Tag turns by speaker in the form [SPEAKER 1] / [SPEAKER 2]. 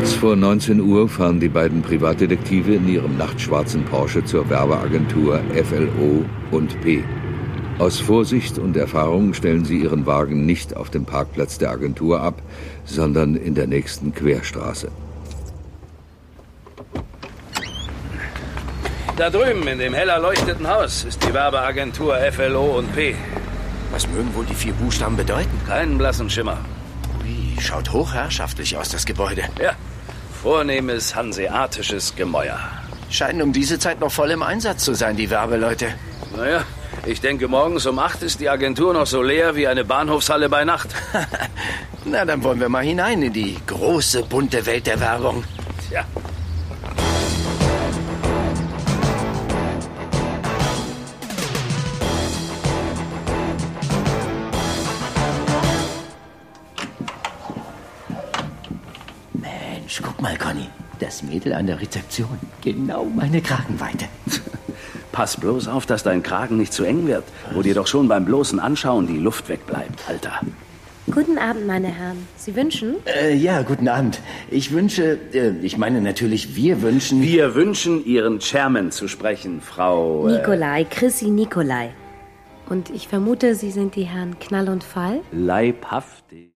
[SPEAKER 1] Kurz vor 19 Uhr fahren die beiden Privatdetektive in ihrem nachtschwarzen Porsche zur Werbeagentur FLO und P. Aus Vorsicht und Erfahrung stellen sie ihren Wagen nicht auf dem Parkplatz der Agentur ab, sondern in der nächsten Querstraße.
[SPEAKER 2] Da drüben in dem hell erleuchteten Haus ist die Werbeagentur FLO und P.
[SPEAKER 3] Was mögen wohl die 4 Buchstaben bedeuten?
[SPEAKER 2] Keinen blassen Schimmer.
[SPEAKER 3] Ui, schaut hochherrschaftlich aus, das Gebäude.
[SPEAKER 2] Ja, vornehmes hanseatisches Gemäuer.
[SPEAKER 3] Scheinen um diese Zeit noch voll im Einsatz zu sein, die Werbeleute.
[SPEAKER 2] Naja, ich denke, morgens um 8 ist die Agentur noch so leer wie eine Bahnhofshalle bei Nacht.
[SPEAKER 3] Na, dann wollen wir mal hinein in die große, bunte Welt der Werbung.
[SPEAKER 2] Tja.
[SPEAKER 3] Mensch, guck mal, Conny. Das Mädel an der Rezeption. Genau meine Kragenweite.
[SPEAKER 2] Pass bloß auf, dass dein Kragen nicht zu eng wird, wo dir doch schon beim bloßen Anschauen die Luft wegbleibt, Alter.
[SPEAKER 4] Guten Abend, meine Herren. Sie wünschen?
[SPEAKER 3] Ja, guten Abend. Ich wünsche, ich meine natürlich, wir wünschen...
[SPEAKER 2] Wir wünschen, Ihren Chairman zu sprechen, Frau...
[SPEAKER 4] Nikolai, Chrissy Nikolai. Und ich vermute, Sie sind die Herren Knall und Fall?
[SPEAKER 2] Leibhaftig.